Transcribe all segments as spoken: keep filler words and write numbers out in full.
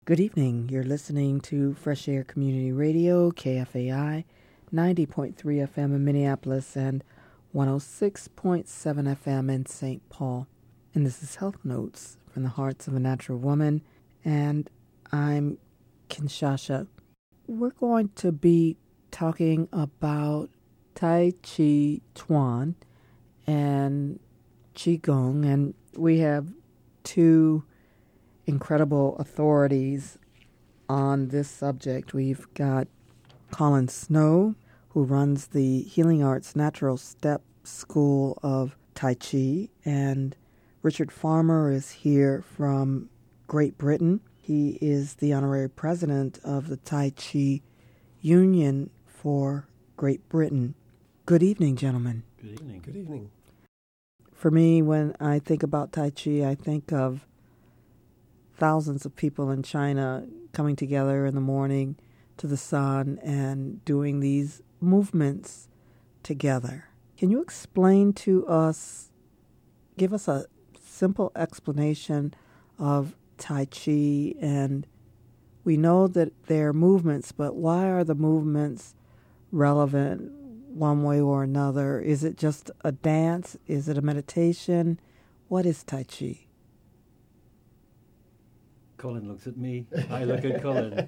Good evening. You're listening to Fresh Air Community Radio, K F A I, ninety point three F M in Minneapolis and one oh six point seven F M in Saint Paul. And this is Health Notes from the Hearts of a Natural Woman, and I'm Kinshasha. We're going to be talking about Tai Chi Chuan and Qigong, and we have two incredible authorities on this subject. We've got Colin Snow, who runs the Healing Arts Natural Step School of Tai Chi, and Richard Farmer is here from Great Britain. He is the honorary president of the Tai Chi Union for Great Britain. Good evening, gentlemen. Good evening. Good evening. For me, when I think about Tai Chi, I think of thousands of people in China coming together in the morning to the sun and doing these movements together. Can you explain to us, give us a simple explanation of Tai Chi? And we know that they're movements, but why are the movements relevant one way or another? Is it just a dance? Is it a meditation? What is Tai Chi? Colin looks at me. I look at Colin.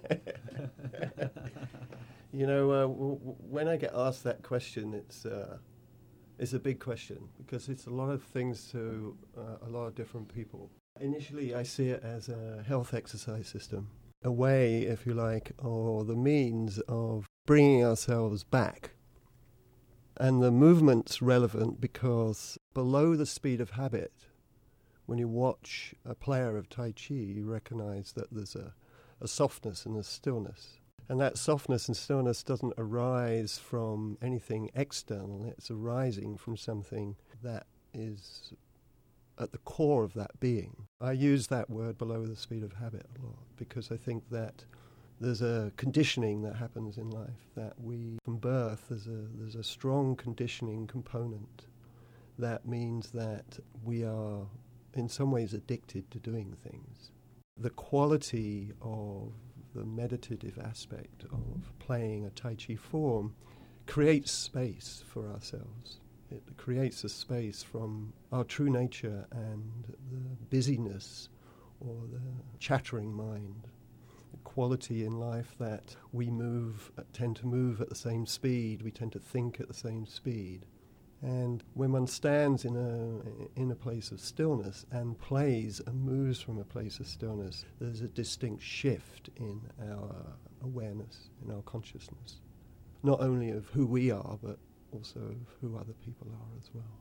You know, uh, w- w- when I get asked that question, it's uh, it's a big question because it's a lot of things to uh, a lot of different people. Initially, I see it as a health exercise system, a way, if you like, or the means of bringing ourselves back. And the movement's relevant because below the speed of habit, when you watch a player of Tai Chi, you recognize that there's a, a softness and a stillness. And that softness and stillness doesn't arise from anything external. It's arising from something that is at the core of that being. I use that word below the speed of habit a lot because I think that there's a conditioning that happens in life, that we, from birth, there's a, there's a strong conditioning component. That means that we are in some ways addicted to doing things. The quality of the meditative aspect of playing a Tai Chi form creates space for ourselves. It creates a space from our true nature and the busyness or the chattering mind. The quality in life that we move, tend to move at the same speed, we tend to think at the same speed. And when one stands in a in a place of stillness and plays and moves from a place of stillness, there's a distinct shift in our awareness, in our consciousness, not only of who we are, but also of who other people are as well.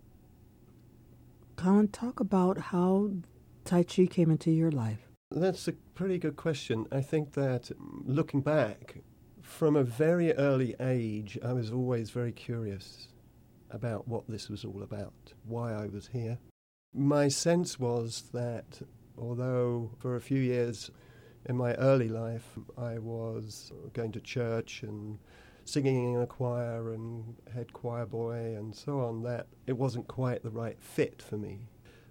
Colin, talk about how Tai Chi came into your life. That's a pretty good question. I think that looking back, from a very early age, I was always very curious about what this was all about, why I was here. My sense was that although for a few years in my early life I was going to church and singing in a choir and head choir boy and so on, that it wasn't quite the right fit for me.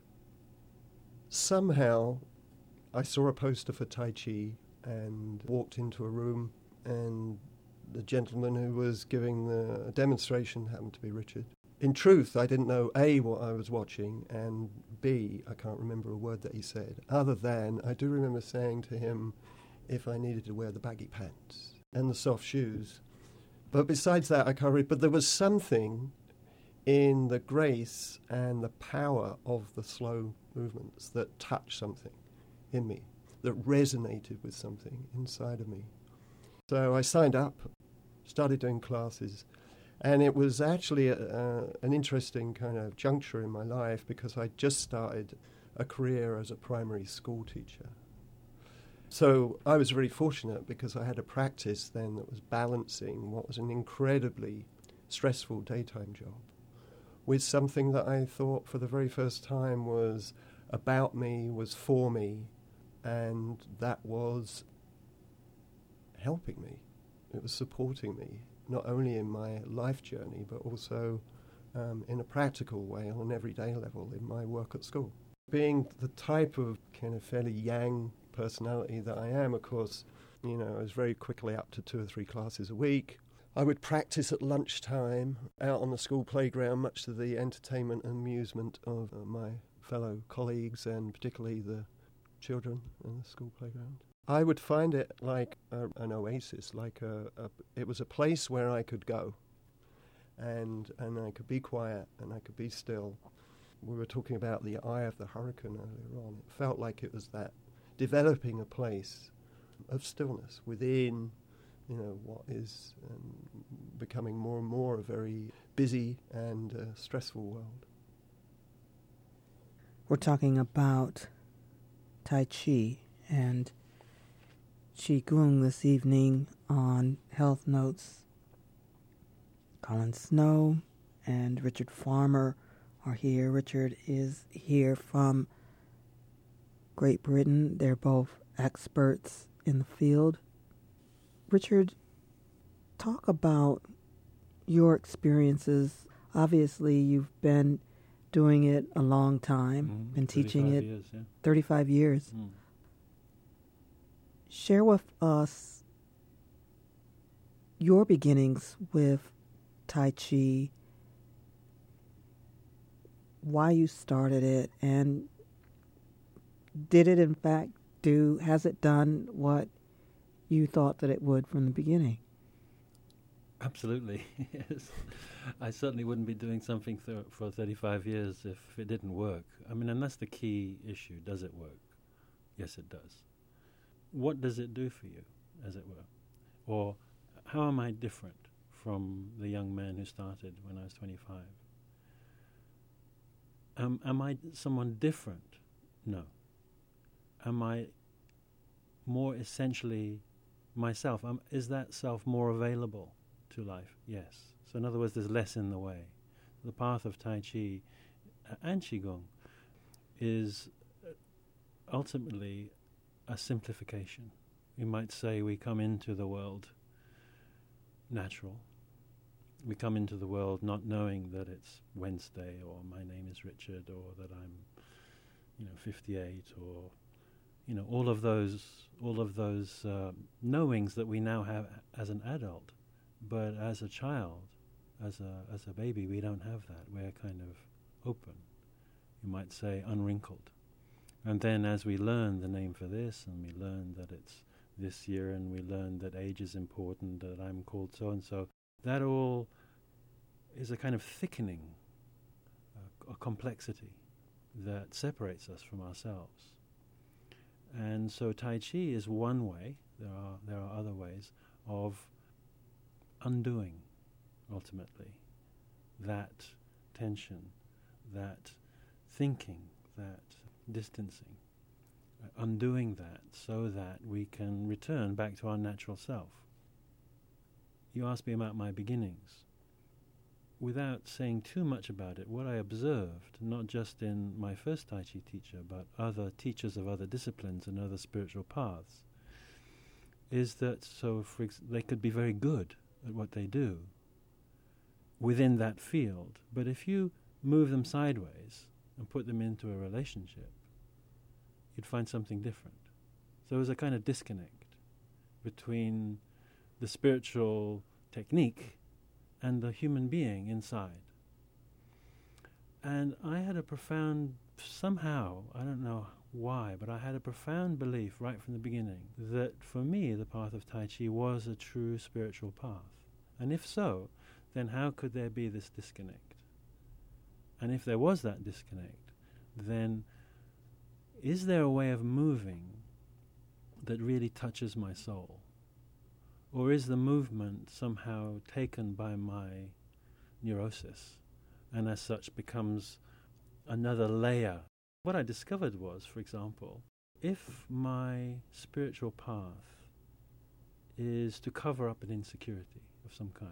Somehow I saw a poster for Tai Chi and walked into a room, and the gentleman who was giving the demonstration happened to be Richard. In truth, I didn't know, A, what I was watching, and B, I can't remember a word that he said, other than I do remember saying to him if I needed to wear the baggy pants and the soft shoes. But besides that, I can't read. But there was something in the grace and the power of the slow movements that touched something in me, that resonated with something inside of me. So I signed up, started doing classes, and it was actually a, a, an interesting kind of juncture in my life because I just started a career as a primary school teacher. So I was very fortunate because I had a practice then that was balancing what was an incredibly stressful daytime job with something that I thought for the very first time was about me, was for me, and that was helping me. It was supporting me, not only in my life journey, but also um, in a practical way on an everyday level in my work at school. Being the type of kind of fairly yang personality that I am, of course, you know, I was very quickly up to two or three classes a week. I would practice at lunchtime out on the school playground, much to the entertainment and amusement of uh, my fellow colleagues and particularly the children in the school playground. I would find it like a, an oasis, like a, a, it was a place where I could go and and I could be quiet and I could be still. We were talking about the eye of the hurricane earlier on. It felt like it was that, developing a place of stillness within, you know, what is um, becoming more and more a very busy and uh, stressful world. We're talking about Tai Chi and Qigong this evening on Health Notes. Colin Snow and Richard Farmer are here. Richard is here from Great Britain. They're both experts in the field. Richard, talk about your experiences. Obviously, you've been doing it a long time, Mm, been teaching it years, yeah. thirty-five years. Mm. Share with us your beginnings with Tai Chi, why you started it, and did it in fact do, has it done what you thought that it would from the beginning? Absolutely, yes. I certainly wouldn't be doing something th- for thirty-five years if it didn't work. I mean, and that's the key issue. Does it work? Yes, it does. What does it do for you, as it were? Or how am I different from the young man who started when I was twenty-five? Um, am I someone different? No. Am I more essentially myself? Um, is that self more available to life? Yes. So in other words, there's less in the way. The path of Tai Chi uh, and Qigong is uh, ultimately a simplification. We might say we come into the world natural. We come into the world not knowing that it's Wednesday or my name is Richard or that I'm, you know, fifty-eight or, you know, all of those, all of those uh, knowings that we now have as an adult. But as a child, as a as a baby, we don't have that. We're kind of open. You might say unwrinkled. And then as we learn the name for this, and we learn that it's this year, and we learn that age is important, that I'm called so-and-so, that all is a kind of thickening, uh, a complexity that separates us from ourselves. And so Tai Chi is one way, there are there are other ways, of undoing, ultimately, that tension, that thinking, that distancing, uh, undoing that so that we can return back to our natural self. You asked me about my beginnings. Without saying too much about it, what I observed, not just in my first Tai Chi teacher, but other teachers of other disciplines and other spiritual paths, is that so for ex- they could be very good at what they do within that field, but if you move them sideways and put them into a relationship, you'd find something different. So there's a kind of disconnect between the spiritual technique and the human being inside. And I had a profound, somehow, I don't know why, but I had a profound belief right from the beginning that for me the path of Tai Chi was a true spiritual path. And if so, then how could there be this disconnect? And if there was that disconnect, then is there a way of moving that really touches my soul? Or is the movement somehow taken by my neurosis and as such becomes another layer? What I discovered was, for example, if my spiritual path is to cover up an insecurity of some kind,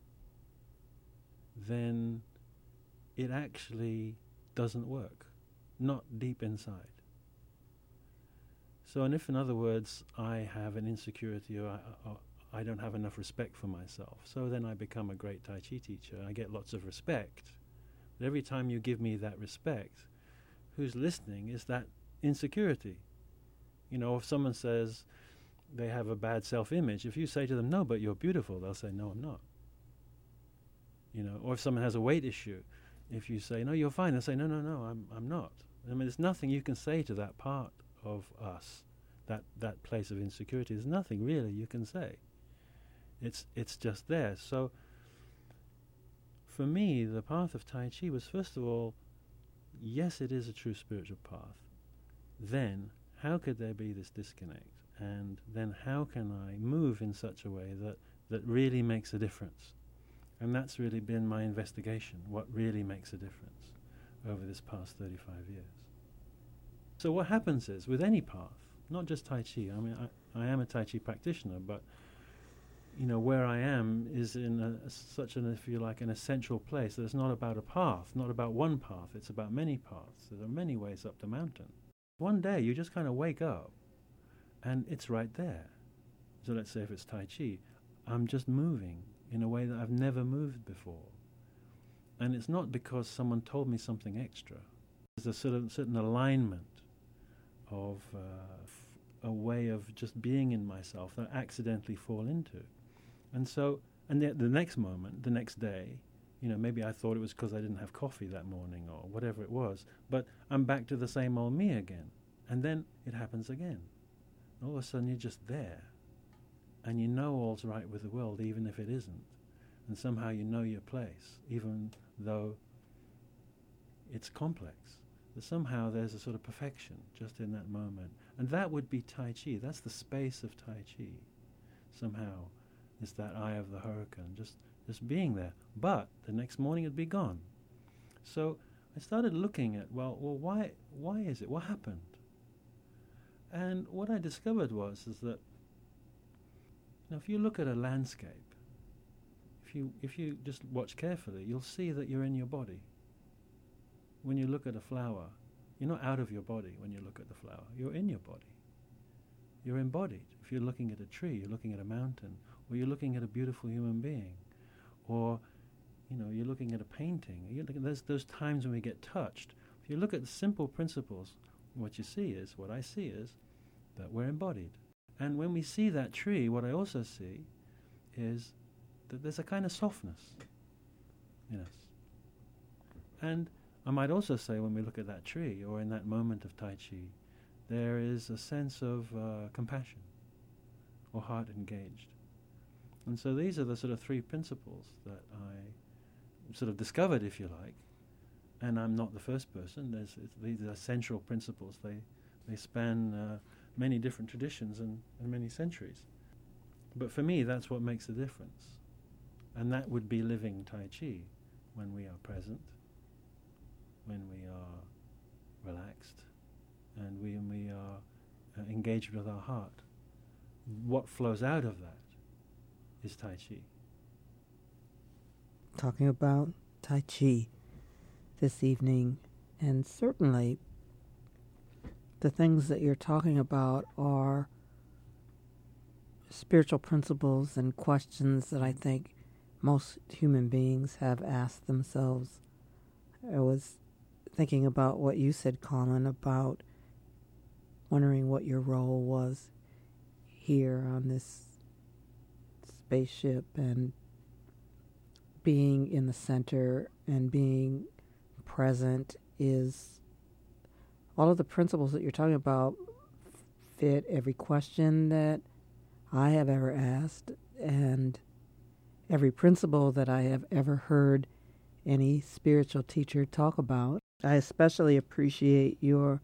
then it actually doesn't work, not deep inside. So, and if in other words I have an insecurity or I, or I don't have enough respect for myself, so then I become a great Tai Chi teacher. I get lots of respect. But every time you give me that respect, who's listening is that insecurity. You know, if someone says they have a bad self-image, if you say to them, no, but you're beautiful, they'll say, no, I'm not. You know, or if someone has a weight issue, if you say, no, you're fine, they'll say, no, no, no, I'm I'm not. I mean, there's nothing you can say to that part of us, that, that place of insecurity. There's nothing really you can say. It's it's just there. So for me, the path of Tai Chi was, first of all, yes, it is a true spiritual path. Then, how could there be this disconnect? And then how can I move in such a way that, that really makes a difference? And that's really been my investigation, what really makes a difference over this past thirty-five years. So what happens is, with any path, not just Tai Chi, I mean, I, I am a Tai Chi practitioner, but, you know, where I am is in a, a, such an, if you like, an essential place that it's not about a path, not about one path, it's about many paths. There are many ways up the mountain. One day you just kind of wake up and it's right there. So let's say if it's Tai Chi, I'm just moving in a way that I've never moved before. And it's not because someone told me something extra. There's a sort of certain alignment of uh, f- a way of just being in myself that I accidentally fall into. And so, and the, the next moment, the next day, you know, maybe I thought it was because I didn't have coffee that morning or whatever it was, but I'm back to the same old me again. And then it happens again. All of a sudden you're just there. And you know all's right with the world, even if it isn't. And somehow you know your place, even though it's complex. But somehow there's a sort of perfection just in that moment. And that would be Tai Chi. That's the space of Tai Chi. Somehow it's that eye of the hurricane, just, just being there. But the next morning it'd be gone. So I started looking at, well, well, why, why is it? What happened? And what I discovered was is that, now if you look at a landscape, if you if you just watch carefully, you'll see that you're in your body. When you look at a flower, you're not out of your body when you look at the flower. You're in your body. You're embodied. If you're looking at a tree, you're looking at a mountain, or you're looking at a beautiful human being, or you know, you're looking at a painting. You're looking, there's those times when we get touched. If you look at the simple principles, what you see is, what I see is, that we're embodied. And when we see that tree, what I also see is that there's a kind of softness in us. And I might also say when we look at that tree, or in that moment of Tai Chi, there is a sense of uh, compassion, or heart engaged. And so these are the sort of three principles that I sort of discovered, if you like. And I'm not the first person. There's, it's, these are central principles. They they span uh, many different traditions and, and many centuries. But for me, that's what makes a difference. And that would be living Tai Chi, when we are present, when we are relaxed, and we, when we are uh, engaged with our heart. What flows out of that is Tai Chi. Talking about Tai Chi this evening, and certainly the things that you're talking about are spiritual principles and questions that I think most human beings have asked themselves. I was thinking about what you said, Colin, about wondering what your role was here on this spaceship, and being in the center and being present is all of the principles that you're talking about fit every question that I have ever asked, and every principle that I have ever heard any spiritual teacher talk about. I especially appreciate your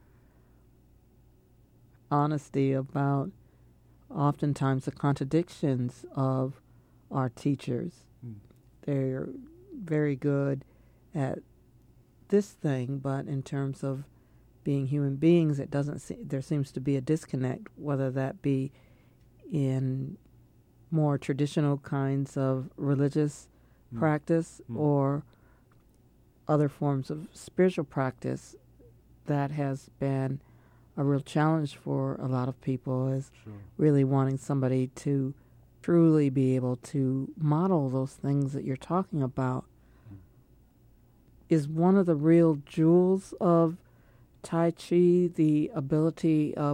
honesty about oftentimes the contradictions of our teachers. Mm. They're very good at this thing, but in terms of being human beings, it doesn't se- there seems to be a disconnect, whether that be in more traditional kinds of religious mm. practice mm. or other forms of spiritual practice. That has been a real challenge for a lot of people, is sure. really wanting somebody to truly be able to model those things that you're talking about. Mm. Is one of the real jewels of Tai Chi the ability of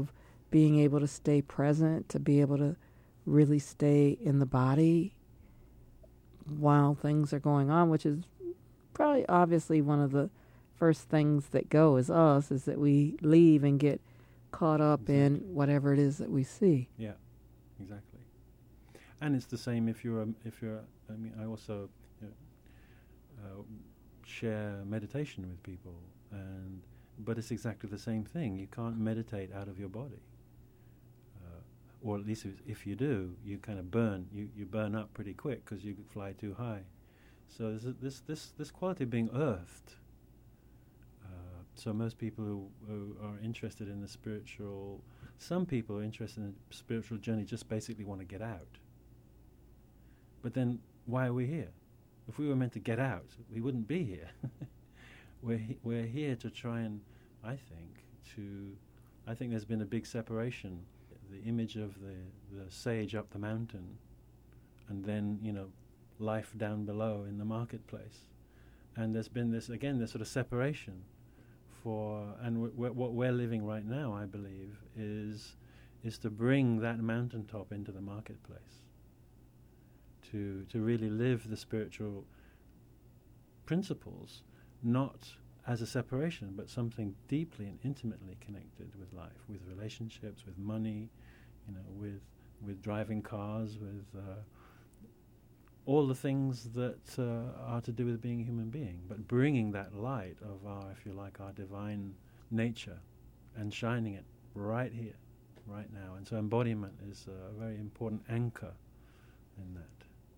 being able to stay present, to be able to really stay in the body while things are going on, which is probably obviously one of the first things that go is us, is that we leave and get caught up Exactly. in whatever it is that we see. Yeah, exactly. And it's the same if you're, um, if you're. I mean, I also you know, uh, share meditation with people, and but it's exactly the same thing. You can't meditate out of your body, uh, or at least if, if you do, you kind of burn. You, you burn up pretty quick because you fly too high. So there's a, this this this quality of being earthed. Uh, so most people who, who are interested in the spiritual, some people are interested in the spiritual journey just basically want to get out. But then why are we here? If we were meant to get out, we wouldn't be here. we're he- we're here to try and, I think, to, I think there's been a big separation. The image of the, the sage up the mountain, and then, you know, life down below in the marketplace. And there's been this, again, this sort of separation for, and w- w- what we're living right now, I believe, is is to bring that mountaintop into the marketplace. To to really live the spiritual principles, not as a separation, but something deeply and intimately connected with life, with relationships, with money, you know, with with driving cars, with uh, all the things that uh, are to do with being a human being, but bringing that light of our, if you like, our divine nature and shining it right here, right now. And so embodiment is a very important anchor in that.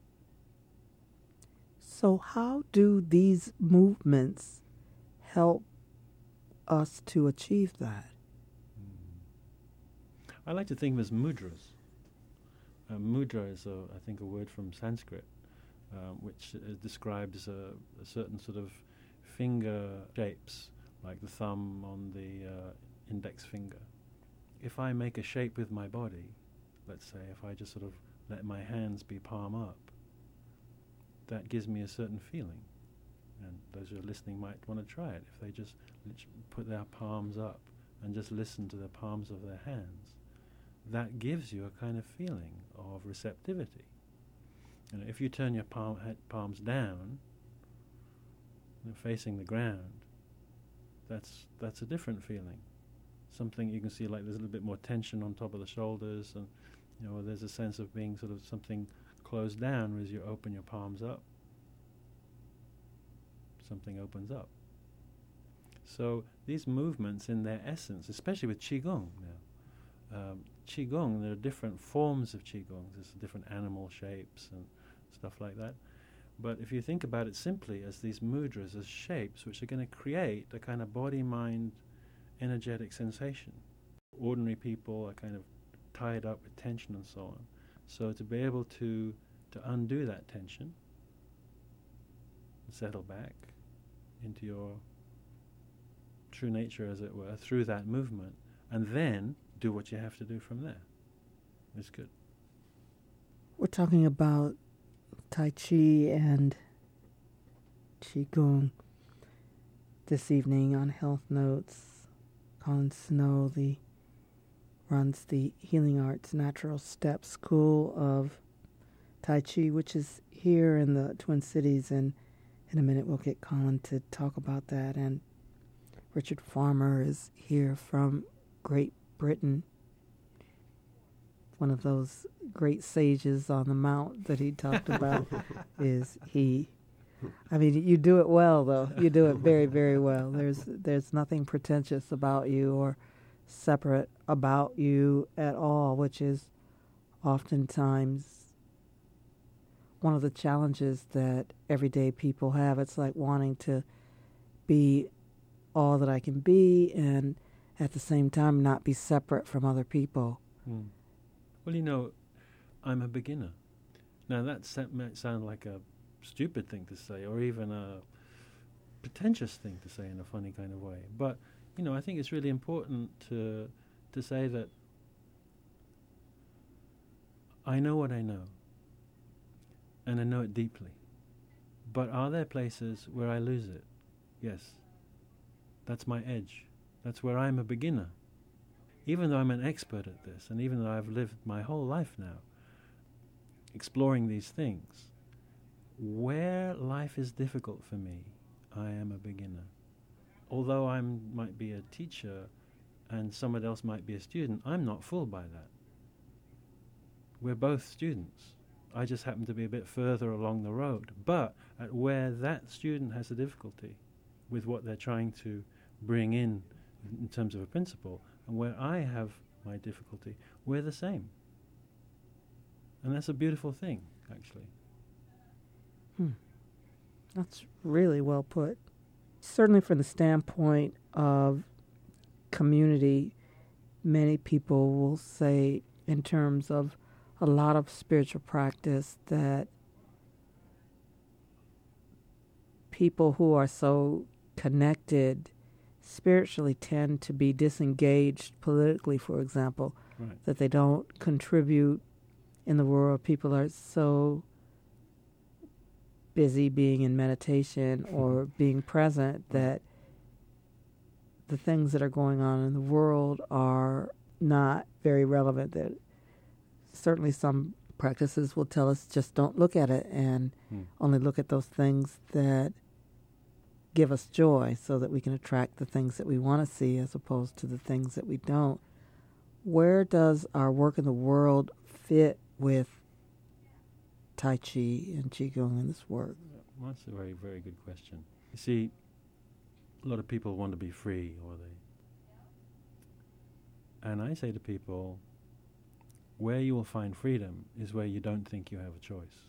So how do these movements help us to achieve that? Mm. I like to think of as mudras. Uh, mudra is, a, I think, a word from Sanskrit, um, which uh, describes a, a certain sort of finger shapes, like the thumb on the uh, index finger. If I make a shape with my body, let's say, if I just sort of let my hands be palm up, that gives me a certain feeling. And those who are listening might want to try it. If they just put their palms up and just listen to the palms of their hands, that gives you a kind of feeling of receptivity. You know, if you turn your palm, head, palms down, you know, facing the ground, that's that's a different feeling. Something you can see, like there's a little bit more tension on top of the shoulders, and you know, there's a sense of being sort of something closed down as you open your palms up. Something opens up. So these movements in their essence, especially with Qigong now, um, Qigong, there are different forms of Qigong. There's different animal shapes and stuff like that. But if you think about it simply as these mudras, as shapes which are going to create a kind of body-mind energetic sensation. Ordinary people are kind of tied up with tension and so on. So to be able to to undo that tension, and settle back into your true nature, as it were, through that movement, and then do what you have to do from there. It's good. We're talking about Tai Chi and Qigong this evening on Health Notes. Colin Snow the runs the Healing Arts Natural Step School of Tai Chi, which is here in the Twin Cities, and in a minute we'll get Colin to talk about that. And Richard Farmer is here from Great Britain, one of those great sages on the mount that he talked about is he. I mean, you do it well, though. You do it very, very well. There's there's nothing pretentious about you or separate about you at all, which is oftentimes one of the challenges that everyday people have. It's like wanting to be all that I can be and at the same time not be separate from other people. Mm. Well, you know, I'm a beginner. Now, that sa- might sound like a stupid thing to say, or even a pretentious thing to say in a funny kind of way. But, you know, I think it's really important to to say that I know what I know, and I know it deeply. But are there places where I lose it? Yes. That's my edge. That's where I'm a beginner. even though I'm an expert at this, and even though I've lived my whole life now exploring these things, where life is difficult for me, I am a beginner. Although I might be a teacher and someone else might be a student, I'm not fooled by that. We're both students. I just happen to be a bit further along the road. But at where that student has a difficulty with what they're trying to bring in in terms of a principle, and where I have my difficulty, we're the same. And that's a beautiful thing, actually. Hmm. That's really well put. Certainly from the standpoint of community, many people will say in terms of a lot of spiritual practice that people who are so connected spiritually tend to be disengaged politically, for example, Right. that they don't contribute in the world. People are so busy being in meditation or being present that the things that are going on in the world are not very relevant. That certainly some practices will tell us just don't look at it and Hmm. only look at those things that give us joy so that we can attract the things that we want to see as opposed to the things that we don't. Where does our work in the world fit with Tai Chi and Qigong in this work? Well, that's a very, very good question. You see, a lot of people want to be free, or they... And I say to people, where you will find freedom is where you don't think you have a choice.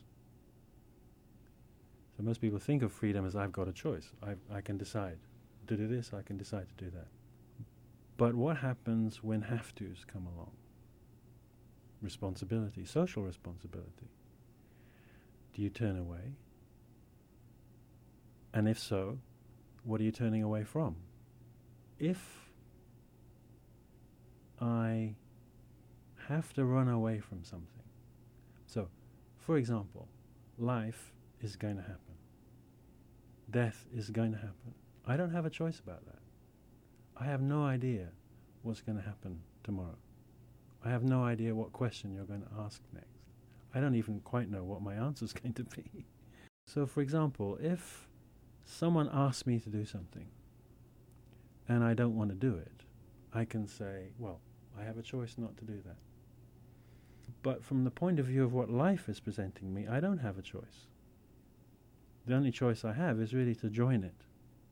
So most people think of freedom as I've got a choice. I, I can decide to do this, I can decide to do that. But what happens when have-tos come along? Responsibility, social responsibility. Do you turn away? And if so, what are you turning away from? If I have to run away from something, so, for example, life is going to happen. Death is going to happen. I don't have a choice about that. I have no idea what's going to happen tomorrow. I have no idea what question you're going to ask next. I don't even quite know what my answer is going to be. So, for example, if someone asks me to do something and I don't want to do it, I can say, well, I have a choice not to do that. But from the point of view of what life is presenting me, I don't have a choice. The only choice I have is really to join it,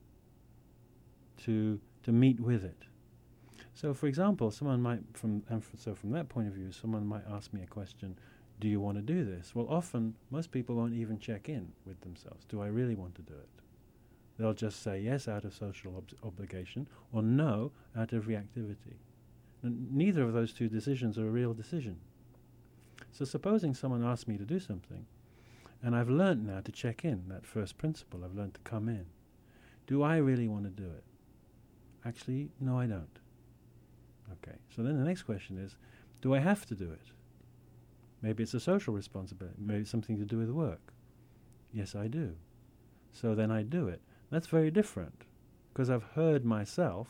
to to meet with it. So, for example, someone might, from and f- so from that point of view, someone might ask me a question, do you want to do this? Well, often, most people won't even check in with themselves. Do I really want to do it? They'll just say yes out of social ob- obligation or no out of reactivity. And neither of those two decisions are a real decision. So supposing someone asks me to do something, and I've learnt now to check in, that first principle, I've learnt to come in. Do I really want to do it? Actually, no, I don't. Okay, so then the next question is, do I have to do it? Maybe it's a social responsibility, maybe it's something to do with work. Yes, I do. So then I do it. That's very different, because I've heard myself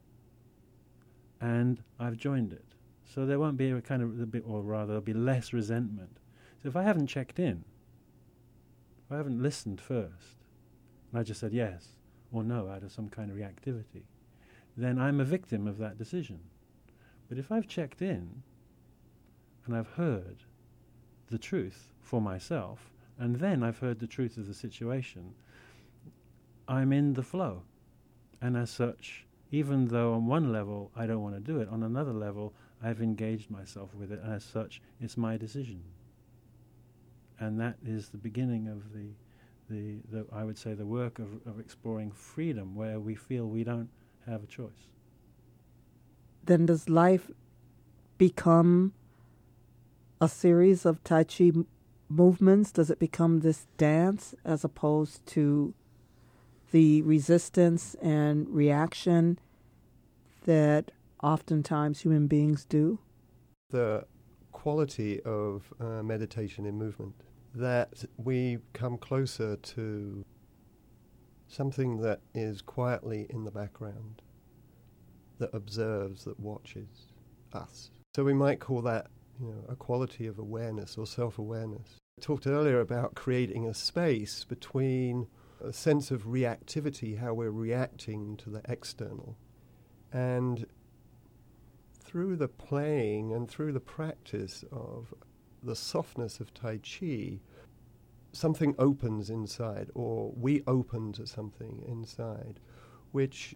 and I've joined it. So there won't be a kind of, a bit, or rather there'll be less resentment. So if I haven't checked in, if I haven't listened first, and I just said yes or no out of some kind of reactivity, then I'm a victim of that decision. But if I've checked in and I've heard the truth for myself, and then I've heard the truth of the situation, I'm in the flow. And as such, even though on one level I don't want to do it, on another level I've engaged myself with it, and as such it's my decision. And that is the beginning of the, the, the I would say, the work of, of exploring freedom, where we feel we don't have a choice. Then does life become a series of Tai Chi m- movements? Does it become this dance as opposed to the resistance and reaction that oftentimes human beings do? The quality of uh, meditation in movement, that we come closer to something that is quietly in the background, that observes, that watches, us. So we might call that, you know, a quality of awareness or self-awareness. I talked earlier about creating a space between a sense of reactivity, how we're reacting to the external, and through the playing and through the practice of the softness of Tai Chi, something opens inside, or we open to something inside, which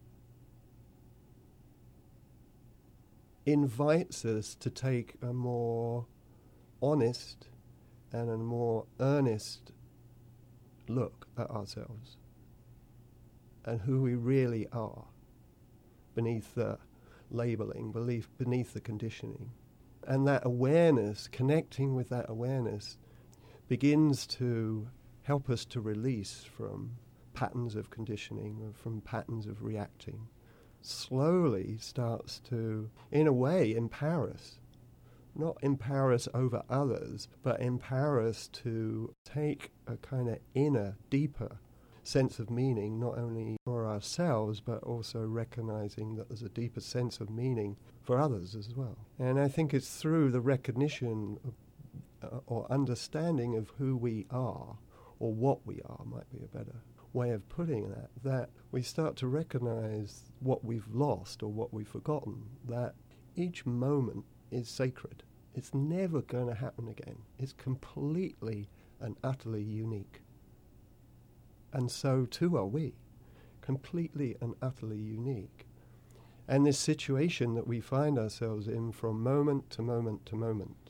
invites us to take a more honest and a more earnest look at ourselves and who we really are beneath the labeling, beneath, beneath the conditioning. And that awareness, connecting with that awareness, begins to help us to release from patterns of conditioning, or from patterns of reacting. Slowly starts to, in a way, empower us. Not empower us over others, but empower us to take a kind of inner, deeper sense of meaning, not only for ourselves, but also recognizing that there's a deeper sense of meaning for others as well. And I think it's through the recognition of, uh, or understanding of who we are, or what we are might be a better way of putting that, that we start to recognize what we've lost or what we've forgotten, that each moment is sacred. It's never going to happen again. It's completely and utterly unique. And so too are we, completely and utterly unique. And this situation that we find ourselves in from moment to moment to moment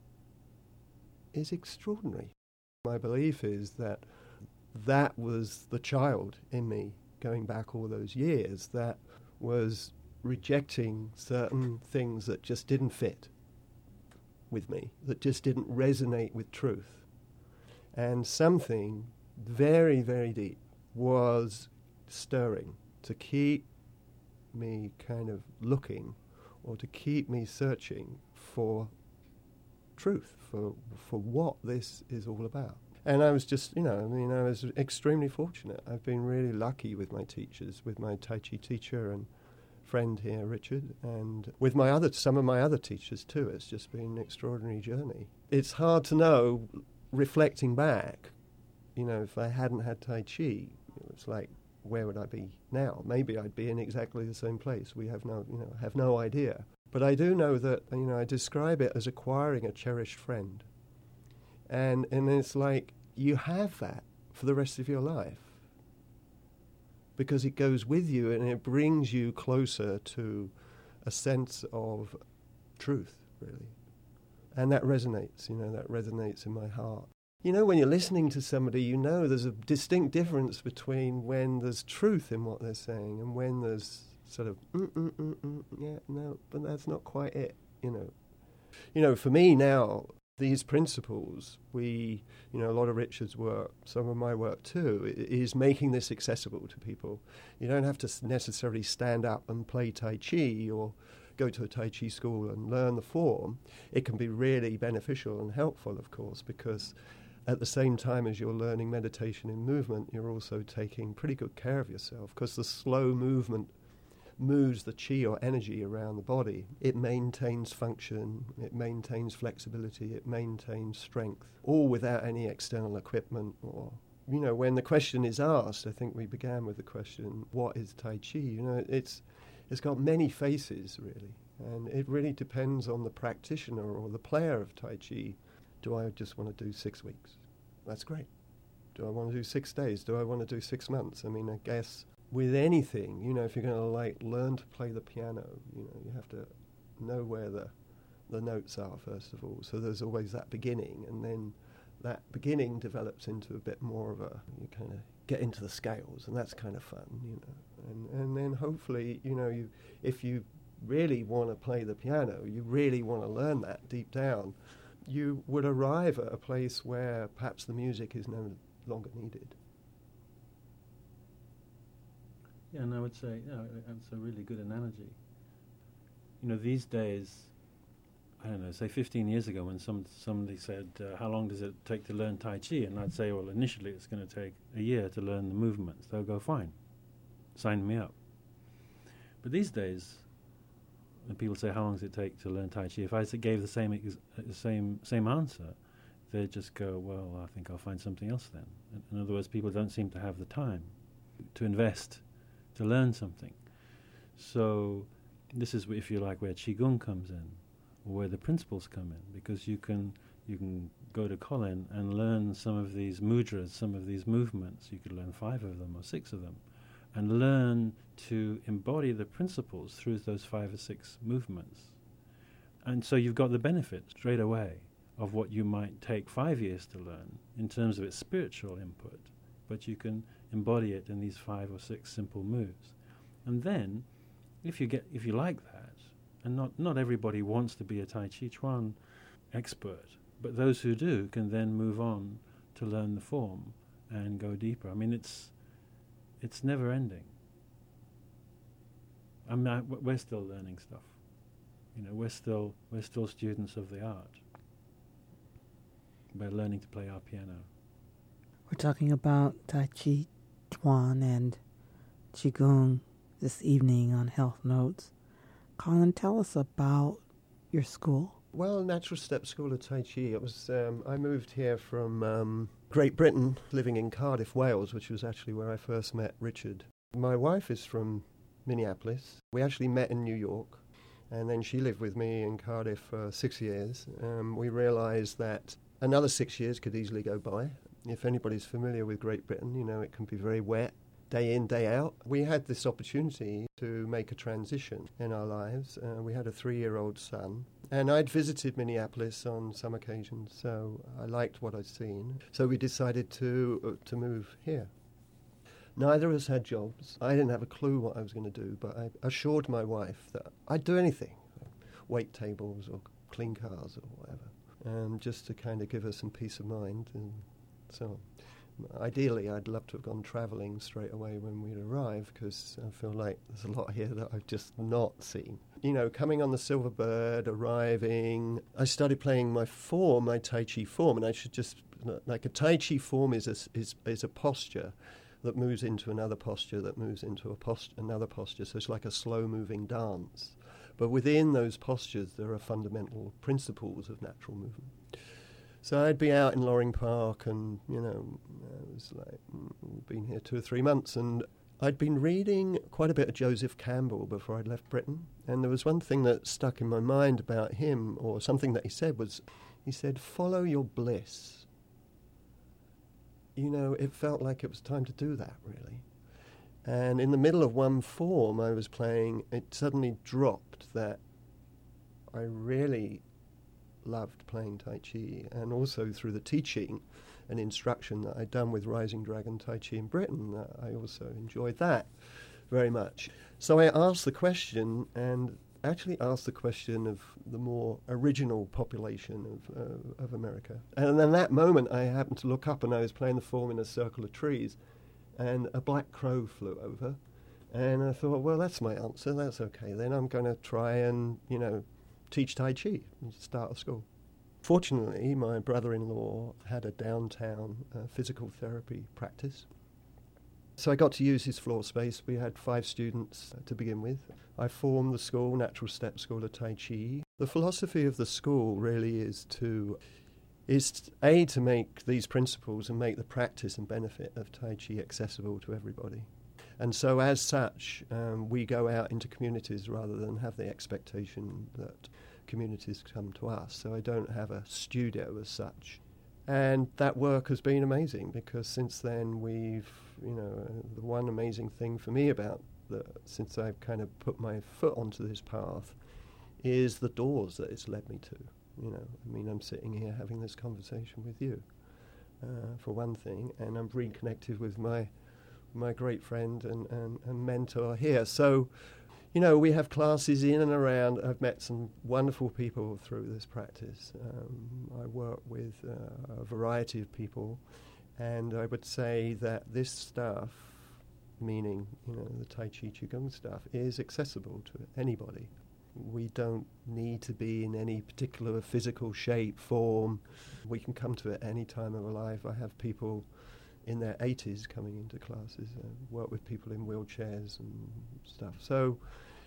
is extraordinary. My belief is that that was the child in me going back all those years that was rejecting certain things that just didn't fit with me, that just didn't resonate with truth. And something very, very deep was stirring to keep me kind of looking, or to keep me searching for truth, for for what this is all about. And I was just, you know, I mean, I was extremely fortunate. I've been really lucky with my teachers, with my Tai Chi teacher and friend here, Richard, and with my other, some of my other teachers too. It's just been an extraordinary journey. It's hard to know, reflecting back, you know, if I hadn't had Tai Chi, it's like, where would I be now? Maybe I'd be in exactly the same place. We have no, you know, have no idea. But I do know that, you know, I describe it as acquiring a cherished friend. And and it's like you have that for the rest of your life, because it goes with you and it brings you closer to a sense of truth, really. And that resonates, you know, that resonates in my heart. You know, when you're listening to somebody, you know there's a distinct difference between when there's truth in what they're saying and when there's sort of, mm, mm, mm, mm, yeah, no, but that's not quite it, you know. You know, for me now, these principles, we, you know, a lot of Richard's work, some of my work too, is making this accessible to people. You don't have to necessarily stand up and play Tai Chi or go to a Tai Chi school and learn the form. It can be really beneficial and helpful, of course, because at the same time as you're learning meditation in movement, you're also taking pretty good care of yourself, because the slow movement moves the chi or energy around the body. It maintains function, it maintains flexibility, it maintains strength, all without any external equipment. Or, you know, when the question is asked, I think we began with the question, what is Tai Chi? You know, it's it's got many faces, really, and it really depends on the practitioner or the player of Tai Chi. Do I just want to do six weeks? That's great. Do I want to do six days? Do I want to do six months? I mean, I guess with anything, you know, if you're going to like learn to play the piano, you know, you have to know where the the notes are first of all. So there's always that beginning, and then that beginning develops into a bit more of a, you kind of get into the scales, and that's kind of fun, you know. And and then hopefully, you know, you if you really want to play the piano, you really want to learn that deep down, you would arrive at a place where perhaps the music is no longer needed. Yeah, and I would say, yeah, that's a really good analogy. You know, these days, I don't know, say fifteen years ago when some somebody said, uh, how long does it take to learn Tai Chi? And I'd say, well, initially it's going to take a year to learn the movements. They'll go, fine, sign me up. But these days, when people say, how long does it take to learn Tai Chi? If I gave the same ex- same same answer, they'd just go, well, I think I'll find something else then. In, in other words, people don't seem to have the time to invest to learn something. So this is, if you like, where Qigong comes in, or where the principles come in, because you can you can go to Colin and learn some of these mudras, some of these movements. You could learn five of them or six of them, and learn to embody the principles through those five or six movements. And so you've got the benefit straight away of what you might take five years to learn in terms of its spiritual input, but you can embody it in these five or six simple moves. And then, if you get, if you like that, and not, not everybody wants to be a Tai Chi Chuan expert, but those who do can then move on to learn the form and go deeper. I mean, it's it's never ending. I mean, I, we're still learning stuff. You know, we're still we're still students of the art. We're learning to play our piano. We're talking about Tai Chi Chuan and Qigong this evening on Health Notes. Colin, tell us about your school. Well, Natural Step School of Tai Chi. It was. Um, I moved here from um, Great Britain, living in Cardiff, Wales, which was actually where I first met Richard. My wife is from Minneapolis. We actually met in New York, and then she lived with me in Cardiff for six years. Um, we realised that another six years could easily go by. If anybody's familiar with Great Britain, you know it can be very wet, day in, day out. We had this opportunity to make a transition in our lives. Uh, we had a three-year-old son, and I'd visited Minneapolis on some occasions, so I liked what I'd seen. So we decided to uh, to move here. Neither of us had jobs. I didn't have a clue what I was going to do, but I assured my wife that I'd do anything, wait tables or clean cars or whatever, um, just to kind of give her some peace of mind. And so ideally, I'd love to have gone travelling straight away when we'd arrived, because I feel like there's a lot here that I've just not seen. You know, coming on the Silverbird, arriving, I started playing my form, my Tai Chi form, and I should just, like a Tai Chi form is a, is, is a posture that moves into another posture, that moves into a post- another posture, so it's like a slow-moving dance. But within those postures, there are fundamental principles of natural movement. So I'd be out in Loring Park, and, you know, I was like, mm, been here two or three months, and I'd been reading quite a bit of Joseph Campbell before I'd left Britain. And there was one thing that stuck in my mind about him, or something that he said was, he said, follow your bliss. You know, it felt like it was time to do that, really. And in the middle of one form I was playing, it suddenly dropped that I really loved playing Tai Chi, and also through the teaching and instruction that I'd done with Rising Dragon Tai Chi in Britain, uh, I also enjoyed that very much. So I asked the question, and actually asked the question of the more original population of, uh, of America. And in that moment I happened to look up, and I was playing the form in a circle of trees, and a black crow flew over, and I thought, well, that's my answer, that's okay, then I'm going to try and, you know, teach Tai Chi and start a school. Fortunately, my brother-in-law had a downtown uh, physical therapy practice. So I got to use his floor space. We had five students uh, to begin with. I formed the school, Natural Step School of Tai Chi. The philosophy of the school really is to, is A, to make these principles and make the practice and benefit of Tai Chi accessible to everybody. And so as such, um, we go out into communities rather than have the expectation that communities come to us. So I don't have a studio as such. And that work has been amazing, because since then we've, you know, uh, the one amazing thing for me about the, since I've kind of put my foot onto this path, is the doors that it's led me to. You know, I mean, I'm sitting here having this conversation with you, uh, for one thing, and I'm reconnected with my my great friend and, and, and mentor here. So, you know, we have classes in and around. I've met some wonderful people through this practice. Um, I work with uh, a variety of people, and I would say that this stuff, meaning, you know, the Tai Chi Qigong stuff, is accessible to anybody. We don't need to be in any particular physical shape, form. We can come to it any time of our life. I have people in their eighties coming into classes, uh, work with people in wheelchairs and stuff. So,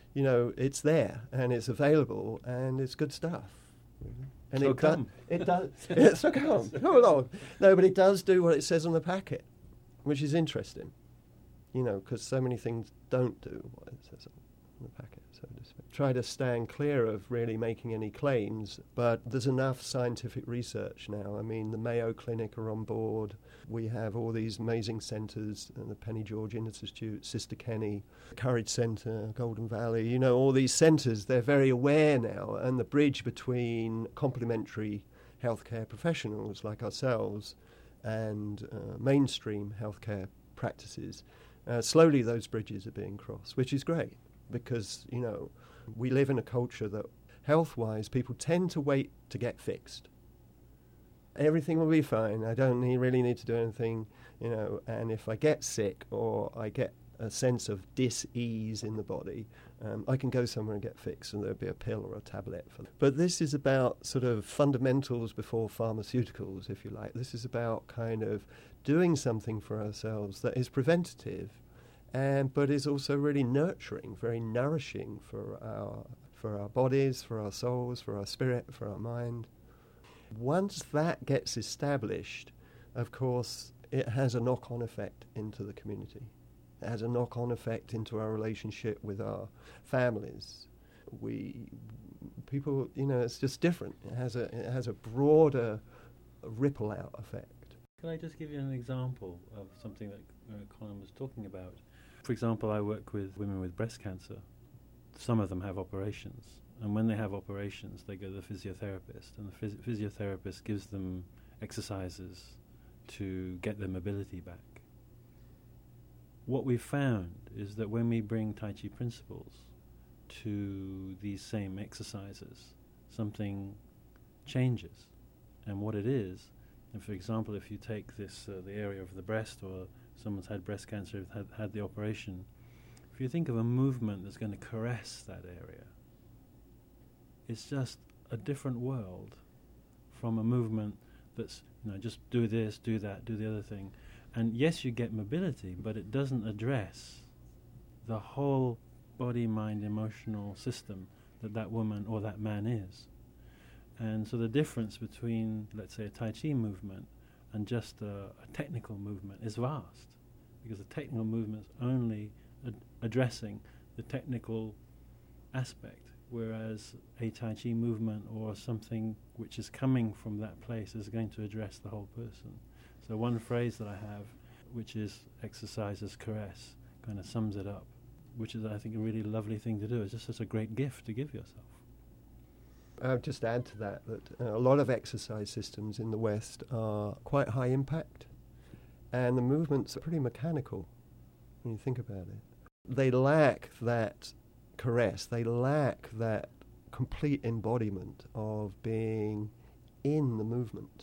you know, it's there and it's available and it's good stuff. And so it, come. Do, it does. Yeah, so come. Come along. No, but it does do what it says on the packet, which is interesting. You know, because so many things don't do what it says on the packet, so to speak. Try to stand clear of really making any claims, but there's enough scientific research now. I mean, the Mayo Clinic are on board. We have all these amazing centres, uh, the Penny George Institute, Sister Kenny, Courage Centre, Golden Valley, you know, all these centres, they're very aware now, and the bridge between complementary healthcare professionals like ourselves and uh, mainstream healthcare practices, uh, slowly those bridges are being crossed, which is great. Because, you know, we live in a culture that health-wise people tend to wait to get fixed. Everything will be fine. I don't need, really need to do anything, you know, and if I get sick or I get a sense of dis-ease in the body, um, I can go somewhere and get fixed and there'll be a pill or a tablet for that. But this is about sort of fundamentals before pharmaceuticals, if you like. This is about kind of doing something for ourselves that is preventative, and but is also really nurturing, very nourishing for our for our bodies, for our souls, for our spirit, for our mind. Once that gets established, of course, it has a knock-on effect into the community. It has a knock-on effect into our relationship with our families. We people, you know, it's just different. It has a it has a broader ripple-out effect. Can I just give you an example of something that uh, Colin was talking about? For example, I work with women with breast cancer. Some of them have operations, and when they have operations, they go to the physiotherapist, and the phys- physiotherapist gives them exercises to get their mobility back. What we've found is that when we bring Tai Chi principles to these same exercises, something changes. And what it is, and for example, if you take this, uh, the area of the breast, or someone's had breast cancer, had, had the operation, if you think of a movement that's going to caress that area, it's just a different world from a movement that's, you know, just do this, do that, do the other thing. And yes, you get mobility, but it doesn't address the whole body, mind, emotional system that that woman or that man is. And so the difference between, let's say, a Tai Chi movement and just a, a technical movement is vast, because the technical movement is only ad- addressing the technical aspect, whereas a Tai Chi movement or something which is coming from that place is going to address the whole person. So one phrase that I have, which is exercise as caress, kind of sums it up, which is, I think, a really lovely thing to do. It's just such a great gift to give yourself. I would just add to that that uh, a lot of exercise systems in the West are quite high impact, and the movements are pretty mechanical when you think about it. They lack that caress, they lack that complete embodiment of being in the movement,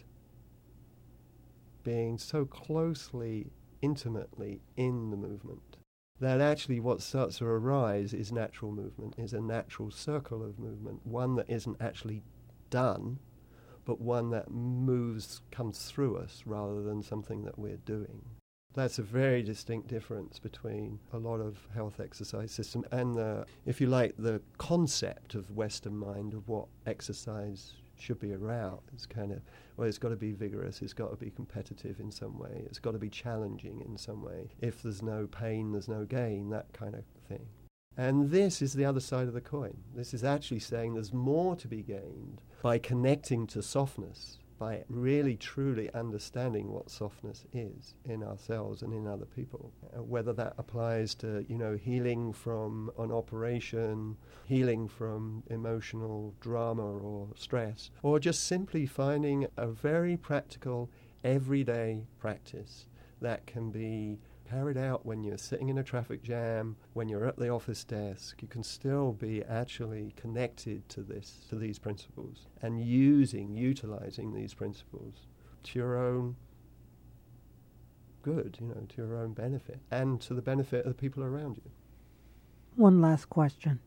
being so closely, intimately in the movement, that actually what starts to arise is natural movement, is a natural circle of movement, one that isn't actually done, but one that moves, comes through us, rather than something that we're doing. That's a very distinct difference between a lot of health exercise systems and, the, if you like, the concept of Western mind of what exercise should be around. It's kind of, well, it's got to be vigorous, it's got to be competitive in some way, it's got to be challenging in some way. If there's no pain, there's no gain, that kind of thing. And this is the other side of the coin. This is actually saying there's more to be gained by connecting to softness, by really truly understanding what softness is in ourselves and in other people. Uh, whether that applies to, you know, healing from an operation, healing from emotional drama or stress, or just simply finding a very practical, everyday practice that can be carried out when you're sitting in a traffic jam, when you're at the office desk. You can still be actually connected to this, to these principles, and using, utilizing these principles to your own good, you know, to your own benefit, and to the benefit of the people around you. One last question.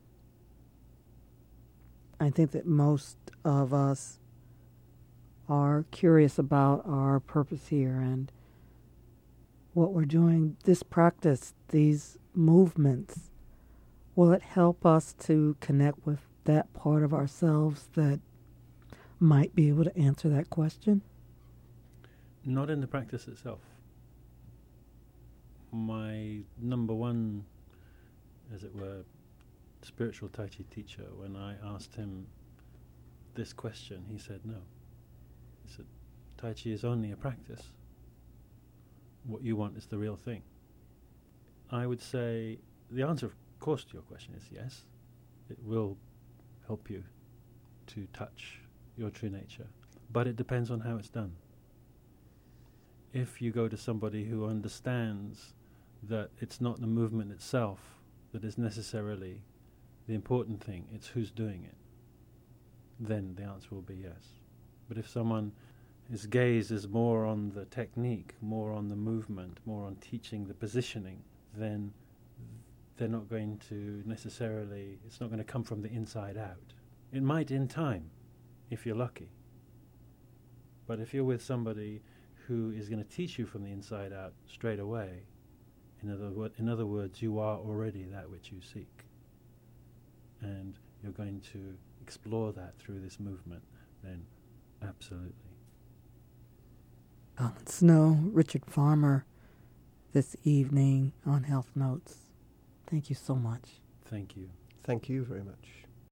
I think that most of us are curious about our purpose here and what we're doing, this practice, these movements. Will it help us to connect with that part of ourselves that might be able to answer that question? Not in the practice itself. My number one, as it were, spiritual Tai Chi teacher, when I asked him this question, he said no. He said, Tai Chi is only a practice. What you want is the real thing. I would say the answer, of course, to your question is yes. It will help you to touch your true nature. But it depends on how it's done. If you go to somebody who understands that it's not the movement itself that is necessarily the important thing, it's who's doing it, then the answer will be yes. But if someone, his gaze is more on the technique, more on the movement, more on teaching the positioning, then they're not going to necessarily, it's not going to come from the inside out. It might in time, if you're lucky. But if you're with somebody who is going to teach you from the inside out straight away, in other, wo- in other words, you are already that which you seek. And you're going to explore that through this movement, then absolutely. Alan Snow, Richard Farmer, this evening on Health Notes. Thank you so much. Thank you. Thank you very much.